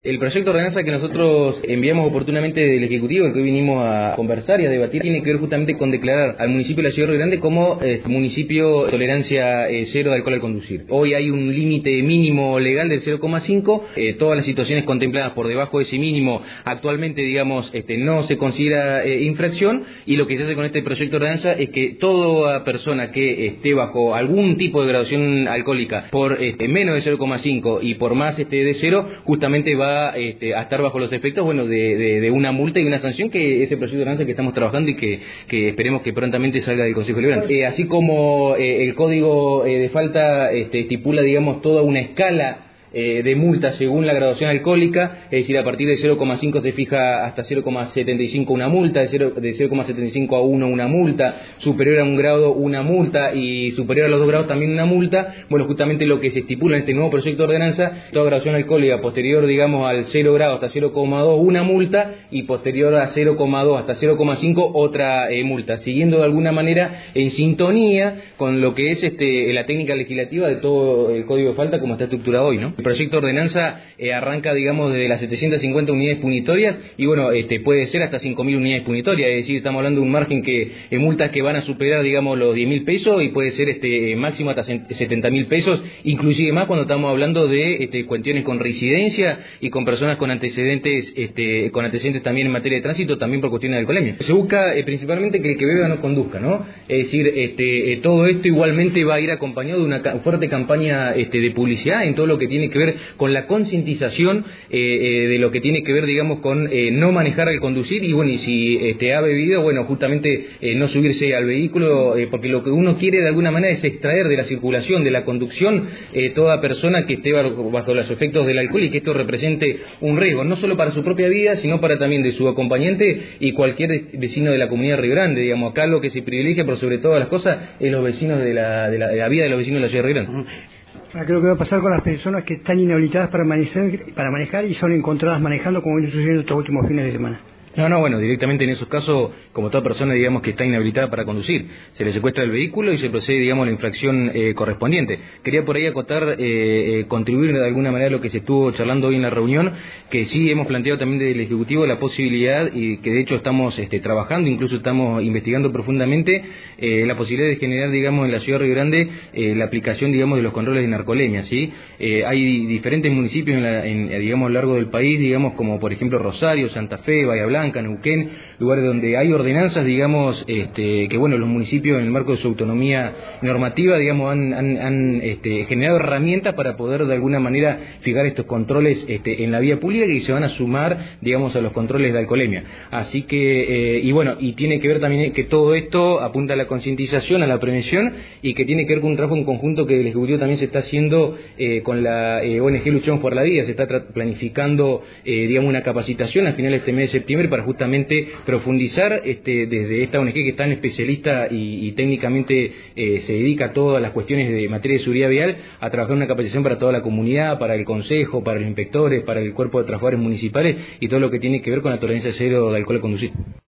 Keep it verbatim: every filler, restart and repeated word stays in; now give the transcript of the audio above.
El proyecto de ordenanza que nosotros enviamos oportunamente del Ejecutivo, el que hoy vinimos a conversar y a debatir, tiene que ver justamente con declarar al municipio de la Ciudad de Río Grande como eh, municipio de tolerancia eh, cero de alcohol al conducir. Hoy hay un límite mínimo legal del cero coma cinco, eh, todas las situaciones contempladas por debajo de ese mínimo actualmente, digamos, este, no se considera eh, infracción, y lo que se hace con este proyecto de ordenanza es que toda persona que esté bajo algún tipo de graduación alcohólica por este, menos de cero coma cinco y por más este, de cero, justamente va Este, a estar bajo los efectos bueno de, de, de una multa y una sanción, que es el proyecto de ordenanza que estamos trabajando y que, que esperemos que prontamente salga del Consejo Deliberante. Eh, así como eh, el código eh, de falta este, estipula, digamos, toda una escala Eh, de multa según la graduación alcohólica, es decir, a partir de cero coma cinco se fija hasta cero coma setenta y cinco una multa, de cero coma setenta y cinco a uno una multa, superior a un grado una multa y superior a los dos grados también una multa. Bueno, justamente lo que se estipula en este nuevo proyecto de ordenanza, toda graduación alcohólica posterior, digamos, al cero grado hasta cero coma dos una multa, y posterior a cero coma dos hasta cero coma cinco otra eh, multa, siguiendo de alguna manera en sintonía con lo que es este la técnica legislativa de todo el código de falta como está estructurado hoy, ¿no? El proyecto de ordenanza eh, arranca, digamos, desde las setecientas cincuenta unidades punitorias y, bueno, este, puede ser hasta cinco mil unidades punitorias, es decir, estamos hablando de un margen que, eh, multas que van a superar, digamos, los diez mil pesos y puede ser este máximo hasta setenta mil pesos, inclusive más cuando estamos hablando de este, cuestiones con residencia y con personas con antecedentes, este, con antecedentes también en materia de tránsito, también por cuestiones de alcoholemia. Se busca eh, principalmente que el que beba no conduzca, ¿no? Es decir, este, eh, todo esto igualmente va a ir acompañado de una ca fuerte campaña este, de publicidad en todo lo que tiene que ver con la concientización eh, eh, de lo que tiene que ver, digamos, con eh, no manejar al conducir y, bueno, y si este, ha bebido, bueno, justamente eh, no subirse al vehículo, eh, porque lo que uno quiere de alguna manera es extraer de la circulación, de la conducción, eh, toda persona que esté bajo, bajo los efectos del alcohol y que esto represente un riesgo, no solo para su propia vida, sino para también de su acompañante y cualquier vecino de la comunidad de Río Grande. Digamos, acá lo que se privilegia por sobre todas las cosas es los vecinos de la, de la, de la vida de los vecinos de la ciudad de Río Grande. Ahora, creo que va a pasar con las personas que están inhabilitadas para manejar, para manejar y son encontradas manejando, como viene sucediendo estos últimos fines de semana. No, no, bueno, directamente en esos casos, como toda persona, digamos, que está inhabilitada para conducir, se le secuestra el vehículo y se procede, digamos, a la infracción eh, correspondiente. Quería por ahí acotar, eh, eh, contribuir de alguna manera a lo que se estuvo charlando hoy en la reunión, que sí hemos planteado también desde el Ejecutivo la posibilidad, y que de hecho estamos este, trabajando, incluso estamos investigando profundamente, eh, la posibilidad de generar, digamos, en la ciudad de Río Grande, eh, la aplicación, digamos, de los controles de narcolemia, ¿sí? Eh, hay diferentes municipios, en la, en, digamos, a lo largo del país, digamos, como por ejemplo Rosario, Santa Fe, Bahía Blanca, Neuquén, lugares donde hay ordenanzas, digamos, este, que bueno, los municipios en el marco de su autonomía normativa, digamos, han, han, han este, generado herramientas para poder de alguna manera fijar estos controles este, en la vía pública, y se van a sumar, digamos, a los controles de alcoholemia. Así que, eh, y bueno, y tiene que ver también que todo esto apunta a la concientización, a la prevención, y que tiene que ver con un trabajo en conjunto que el Ejecutivo también se está haciendo eh, con la eh, O N G Luchemos por la Vida. Se está planificando, eh, digamos, una capacitación a finales de este mes de septiembre para justamente profundizar este, desde esta O N G que es tan especialista y, y técnicamente eh, se dedica a todas las cuestiones de materia de seguridad vial, a trabajar una capacitación para toda la comunidad, para el consejo, para los inspectores, para el cuerpo de trabajadores municipales y todo lo que tiene que ver con la tolerancia cero de alcohol al conducir.